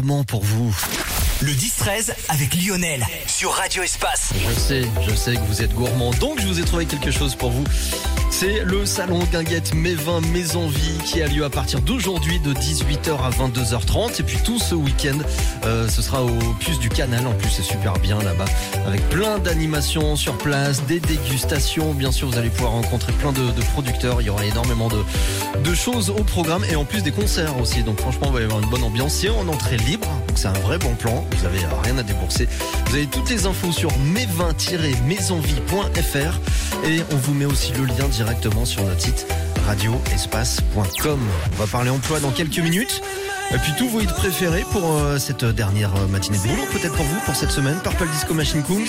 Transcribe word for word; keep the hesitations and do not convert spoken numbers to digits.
gourmand pour vous. Le dix treize avec Lionel sur Radio Espace. Je sais, je sais que vous êtes gourmand, donc je vous ai trouvé quelque chose pour vous. C'est le salon Guinguette Mes Vins, Mes Envies qui a lieu à partir d'aujourd'hui de dix-huit heures à vingt-deux heures trente. Et puis tout ce week-end, euh, ce sera au Puce du Canal. En plus, c'est super bien là-bas, avec plein d'animations sur place, des dégustations. Bien sûr, vous allez pouvoir rencontrer plein de, de producteurs. Il y aura énormément de, de choses au programme et en plus des concerts aussi. Donc franchement, il va y avoir une bonne ambiance. C'est en entrée libre, donc c'est un vrai bon plan. Vous avez rien à débourser. Vous avez toutes les infos sur mes vins tiret mes envies point f r et on vous met aussi le lien directement sur notre site radio espace point com. On va parler emploi dans quelques minutes. Et puis tous vos hits préférés pour euh, cette dernière matinée de boulot, peut-être pour vous, pour cette semaine. Purple Disco Machine Kings,